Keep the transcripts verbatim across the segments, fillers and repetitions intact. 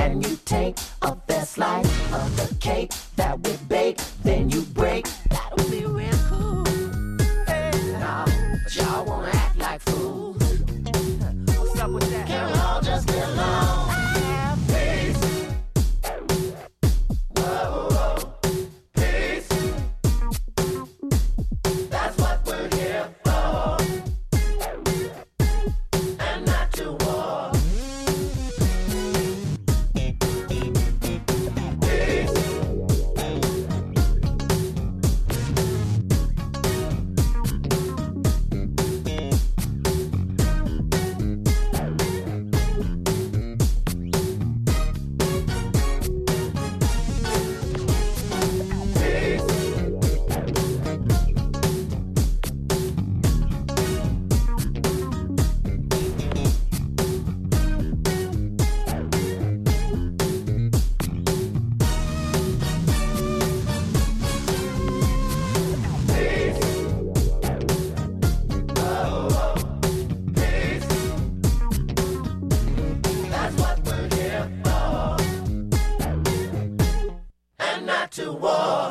and you take a fair slice of the cake that we bake, then you break. That'll be real cool. Hey, nah, but y'all wanna act like fools. What's up with that? Can we all just get along? Have peace. Whoa, whoa, peace. That's what we're here for. And not to war. To war.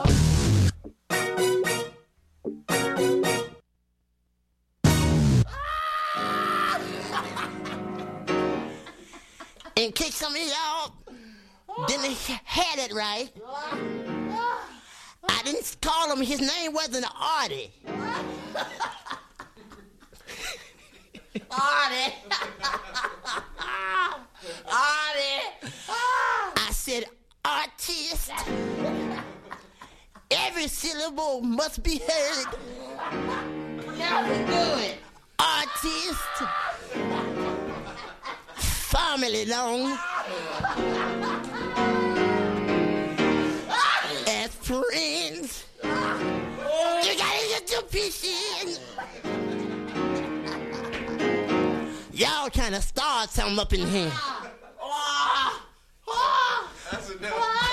In case some of y'all didn't had it right, I didn't call him. His name wasn't Artie. Artie. Artie. I said artist. Every syllable must be heard. Never do it. Artist. Family long. As friends. You gotta get your piece in. Y'all trying to start something up in here. That's enough.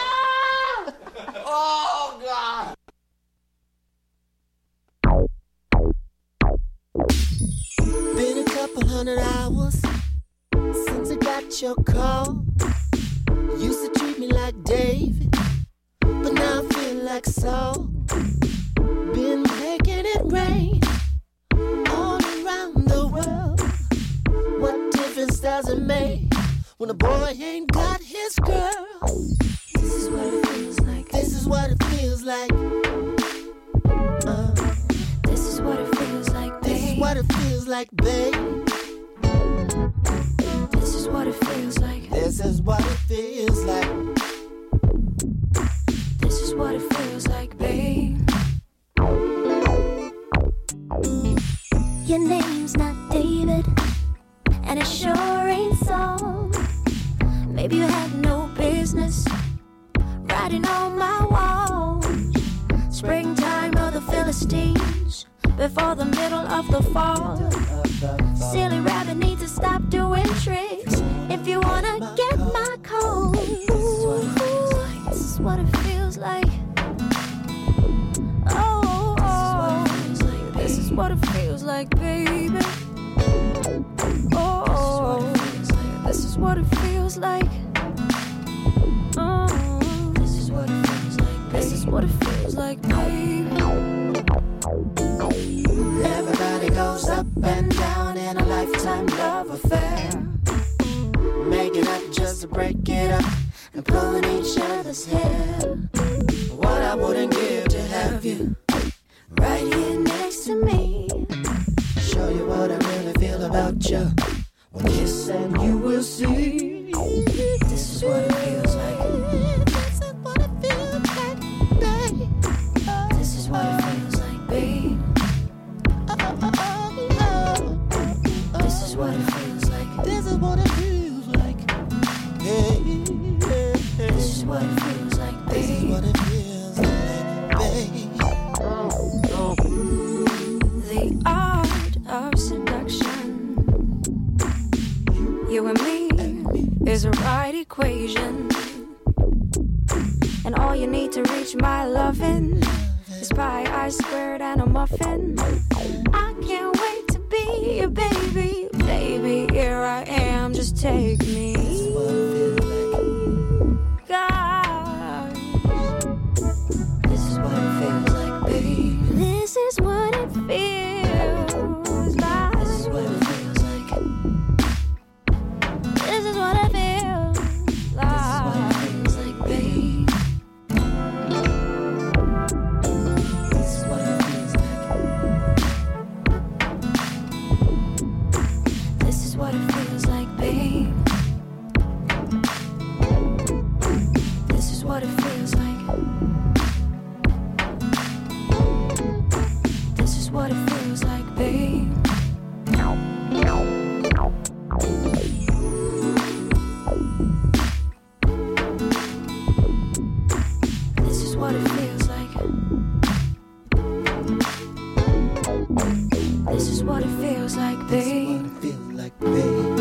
Oh, God. Been a couple hundred hours since I got your call. Used to treat me like David, but now I feel like Saul. Been making it rain all around the world. What difference does it make when a boy ain't got his girl? This is what it feels like. This is what it feels like. Uh, This is what it feels like, babe. this is what it feels like, babe. This is what it feels like. This is what it feels like. This is what it feels like, babe. Your name's not David, and it sure ain't Saul. Maybe you had no business writing on my wall. Springtime of the Philistines, before the middle of the fall. Silly rabbit needs to stop doing tricks if you wanna get my coat. This is what it feels like. Oh, oh. This is what it feels like, baby. Oh, this is what it feels like. Oh, this is what it feels like. This is what it feels like, baby. Everybody goes up and down in a lifetime love affair. Making up just to break it up and pulling each other's hair. What I wouldn't give to have you right here next to me. Show you what I really feel about you. One kiss and you will see. This is what it feels like. This is what it feels like, babe. This is what it feels like, babe. This is what it feels like. This is what it feels like. Hey, hey, hey. This is what it feels like, This is babe. what it feels like, babe. The art of seduction. You and me is a right equation. And all you need to reach my lovin' is pie, ice squared, and a muffin. I can't wait to be your baby. Baby, here I am, just take me. what it feels like. This is what it feels like, babe. This is what it feels like, babe.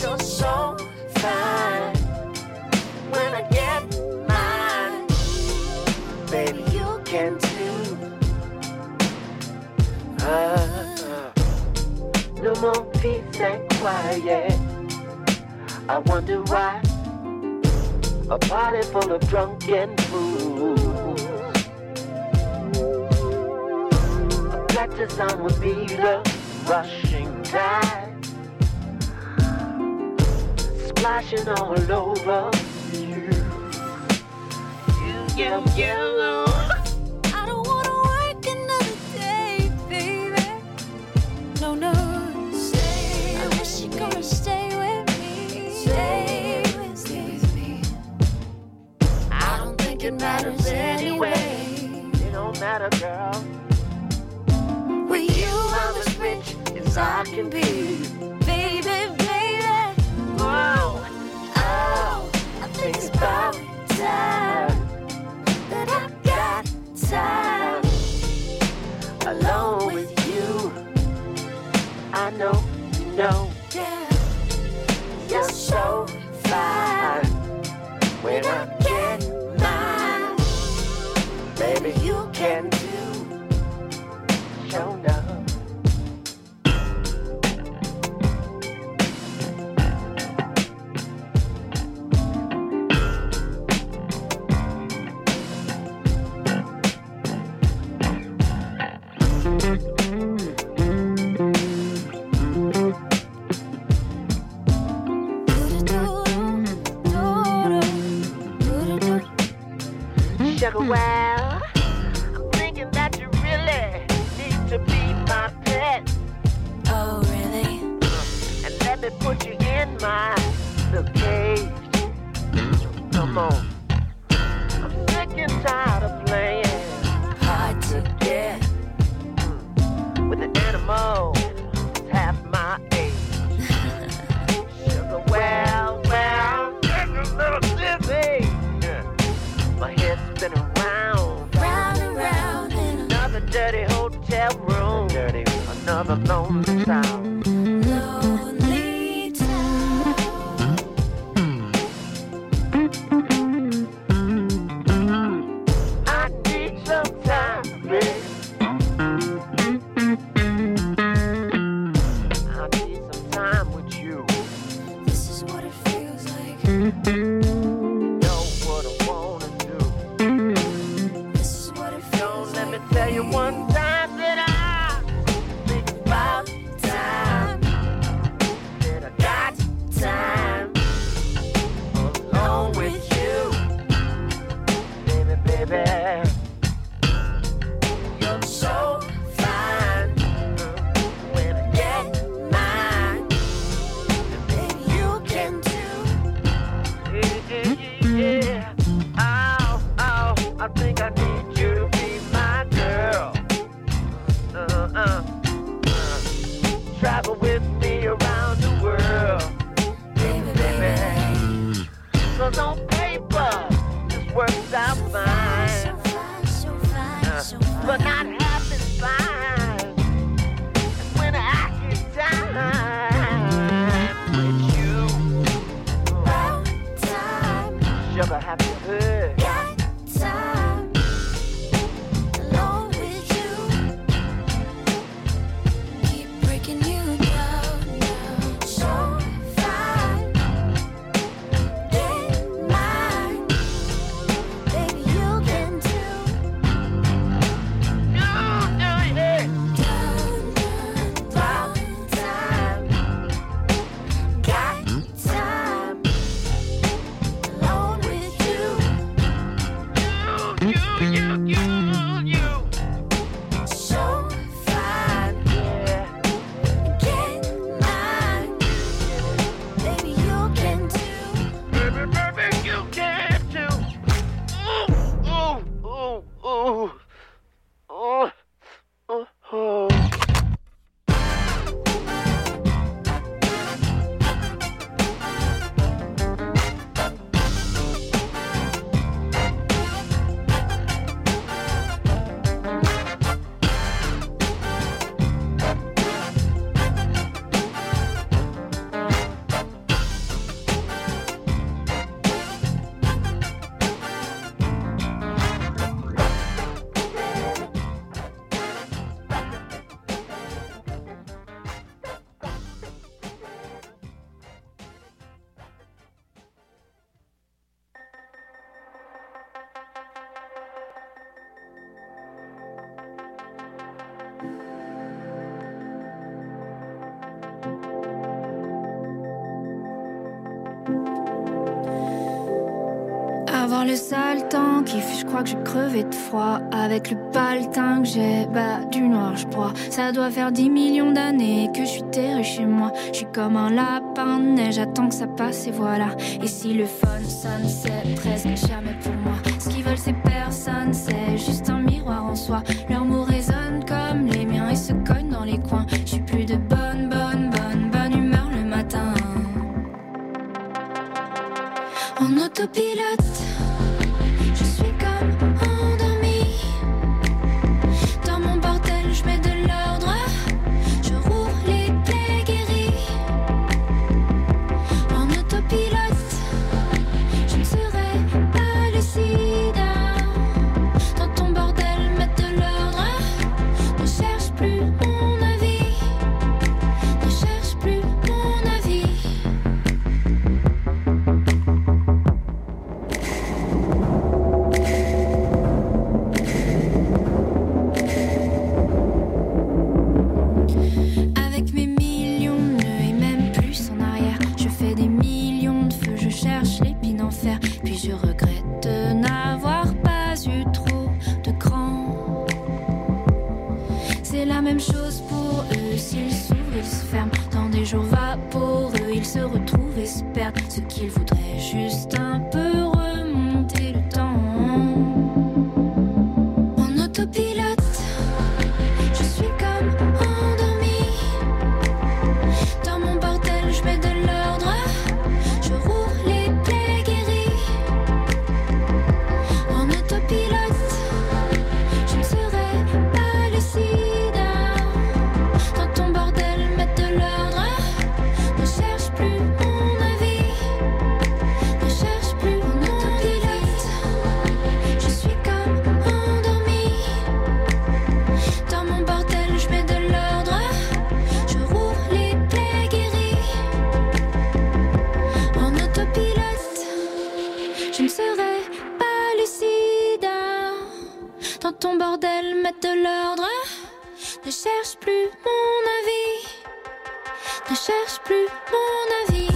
You're so fine. When I get mine, baby, you can too. Uh, no more peace and quiet. I wonder why. A party full of drunken fools. A practice on would be the rushing tide, splashing all over you. You, you, you. I don't wanna work another day, baby. No, no. Stay. I wish you could stay with me. Stay with me. I don't think it matters anyway. It don't matter, girl. With you, I'm as rich as I can be. Baby, baby. Oh, Oh, I think it's about time that I got time alone with you. I know, you know, Yeah, you're so fine. when I get mine, baby, you can do. Show enough. Sugar, well, I'm thinking that you really need to be my pet. Oh, really? And let me put you in my little cage. Come on. I'm sick and tired of playing Hard to get. with an animal that's half my age. Sugar, well, well, I'm getting a little dizzy. My head's spinning round, Round and round in another dirty hotel room, dirty, another lonely town. a lonely town. I need some time, baby. I need some time with you. This is what it feels like. You know what I wanna do. This is what it feels Don't let me like. tell you one time that I think about time, that I got time alone with you, baby, baby. You're so fine. When I get mine, baby, you can too. voir le sale temps qui fait, je crois que je crevais de froid. Avec le paletin que j'ai, bah du noir je broie. Ça doit faire dix millions d'années que je suis terré chez moi. Je suis comme un lapin de neige, j'attends que ça passe et voilà. Et si le fun sonne, c'est presque jamais pour moi. Ce qu'ils veulent c'est personne, c'est juste un miroir en soi. Leurs mots résonnent comme les miens et se cognent dans les coins. Je suis plus de bonne, bonne, bonne, bonne humeur le matin. En autopilote, je suis comme endormie. Dans mon bordel, je mets de l'ordre. Je roule les plaies guéries. En autopilote, je ne serai pas lucide. Dans ton bordel, mettre de l'ordre. Ne cherche plus mon avis. Ne cherche plus mon avis. Avec mes millions de nœuds et même plus en arrière, je fais des millions de feux, je cherche l'épine en fer. Puis je regrette de n'avoir pas eu trop de cran. C'est la même chose pour eux, s'ils s'ouvrent, ils se ferment. Dans des jours vaporeux, ils se retrouvent et se perdent. Ce qu'ils voudraient juste un peu remonter le temps. En autopilote, je suis comme endormie. Dans mon bordel, je mets de l'ordre. Je roule les plaies guéries. En autopilote, je ne serai pas lucide. Dans ton bordel, mettre de l'ordre. Ne cherche plus mon avis. Ne cherche plus mon autopilote. Je suis comme endormie. Dans mon bordel, je mets de l'ordre. Je roule les plaies guéries. En autopilote, je ne serai pas lucide. Dans ton bordel, mettre de l'ordre. Ne cherche plus mon avis. Ne cherche plus mon avis.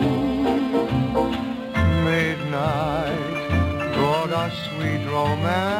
Midnight brought us sweet romance.